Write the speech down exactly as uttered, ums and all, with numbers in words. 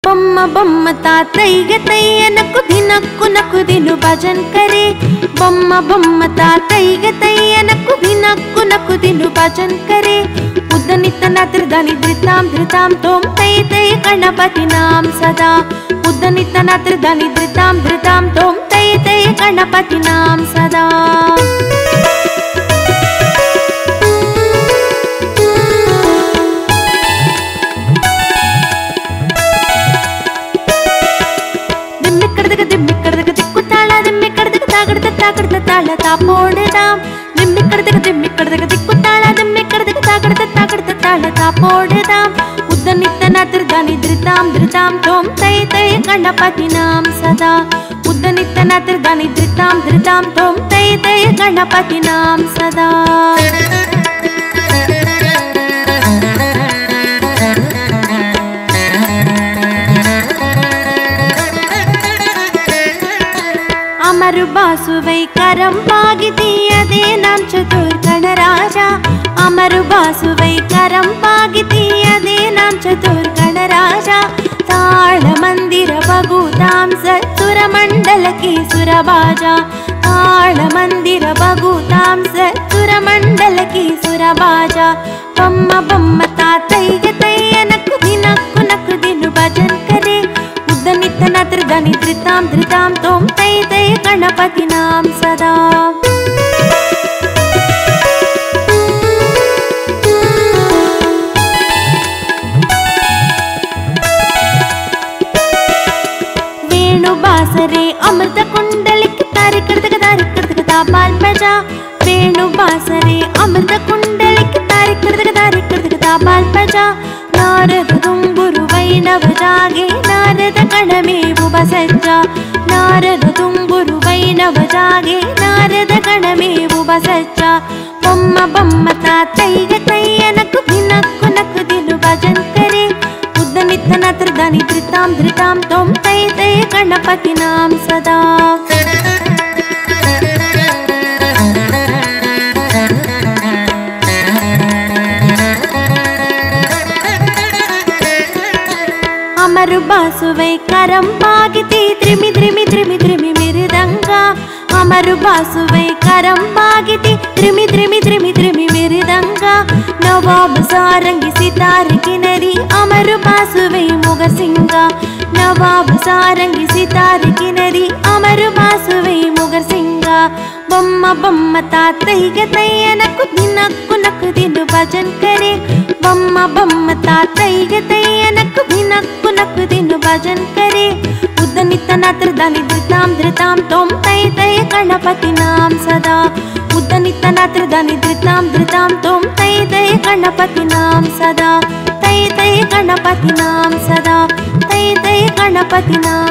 बम्म बम्म तातैगे तैयनकु दिनक्कु नक्कु दिनु भजन करे। बम्म बम्म तातैगे तैयनकु दिनक्कु नक्कु दिनु भजन करे। उद्दनितन त्रिधनि धृतां धृतां तोम तै तै गणपति नाम सदा। उद्दनितन त्रिधनि धृतां धृतां तोम तै तै गणपति नाम सदा। தாளத்தாப்போடுதாம் திம்மிக்கடதுக்கு திம்மிக்கடதுக்கு திக்குத்தாள திம்மிக்கடதுக்கு தாக்கடத்து தாக்கடத்து தாளத்தாப்போடுதாம் உத்தனித்தன திருதானி திருதாம் திருதாம் தோம் தை தை கணபதி நாம் சதா। உத்தனித்தன திருதானி திருதாம் திருதாம் தோம் தை தை கணபதி நாம் சதா। अमरुबासुवै करंपागितीयदे नाम चतुर गणराजा। अमरुबासुवै करंपागितीयदे नाम चतुर गणराजा। ताळ मंदिर बगुतां सत्सुरमंडल की सुरबाजा। ताळ मंदिर बगुतां सत्सुरमंडल की सुरबाजा। बम्म बम्म तातैगे तैयनक्कु दिनक्कु नक्कु दिनु भजन करे। उद्दनितन त्रिधनि धृतां धृतां तोम तै तै गणपति नाम सदा। वेणु बासरे अमृत कुंडलिक तारि कृतक तारि कृतक तापाल बजा। वेणु बासरे अमृत कुंडलिक तारि कृतक तारि कृतक तापाल बजा। नारद तुम्बुरु वैणव जागे नारद गणमेवु बसज्जा। नारद तुम्बुरु वैणव जागे नारद गणमेवु बसज्जा। बम्म बम्म तातैगे तैयनक्कु दिनक्कु नक्कु दिनु भजन करे। उद्दनितन त्रिधनि धृतां धृतां तोम तै तै गणपति नाम सदा। अमरुबासुवै करंपागिती त्रिमि त्रिमि त्रिमि त्रिमि मृदंगा। अमरुबासुवै करंपागिती त्रिमि त्रिमि त्रिमि त्रिमि मृदंगा। नवाब सारंगी सितार किनरी अमरुबासुवै मुगसिंगा। नवाब सारंगी सितार किनरी अमरुबासुवै मुगसिंगा। बम्म बम्म तातैगे तैयनक्कु दिनक्कु नक्कु दिनु भजन करे। बम्म बम्म तातैगे तैयनक्कु दिनक्कु नक्कु दिनु भजन करे। उद्दनितन त्रिधनि धृतां धृतां तोम तै तै गणपति नाम सदा। उद्दनितन त्रिधनि धृतां धृतां तोम तै तै गणपति नाम सदा। तै तै गणपति नाम सदा। तै तै गणपति नाम